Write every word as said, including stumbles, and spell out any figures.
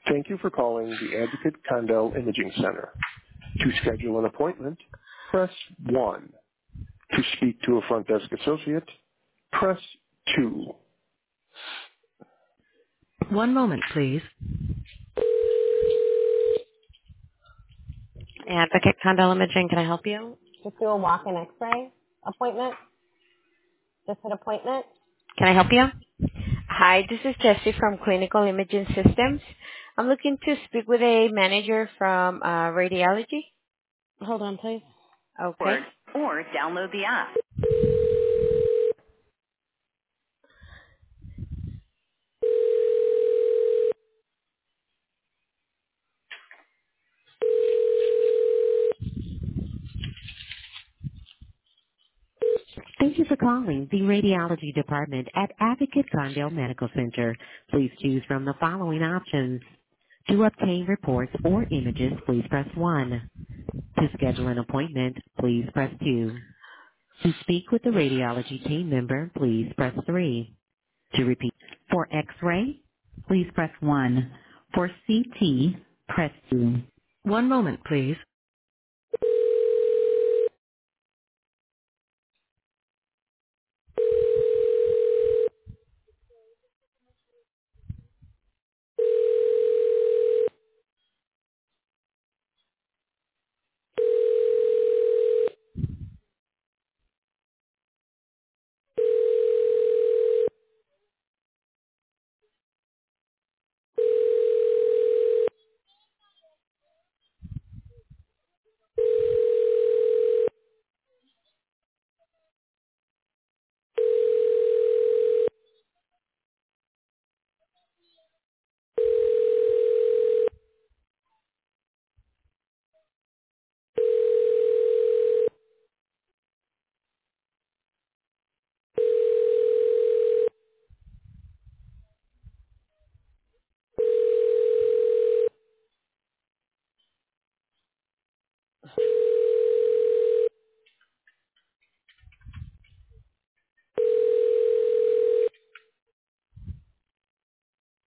Thank you for calling the Advocate Condell Imaging Center. To schedule an appointment, press one. To speak to a front desk associate, press two. One moment, please. Advocate Condell Imaging, can I help you? Just do a walk-in X-ray appointment. Just an appointment. Can I help you? Hi, this is Jessie from Clinical Imaging Systems. I'm looking to speak with a manager from uh, radiology. Hold on, please. Okay. Or download the app. Thank you for calling the Radiology Department at Advocate Condell Medical Center. Please choose from the following options. To obtain reports or images, please press one. To schedule an appointment, please press two. To speak with the radiology team member, please press three. To repeat, for X-ray, please press one. For C T, press two. One moment, please.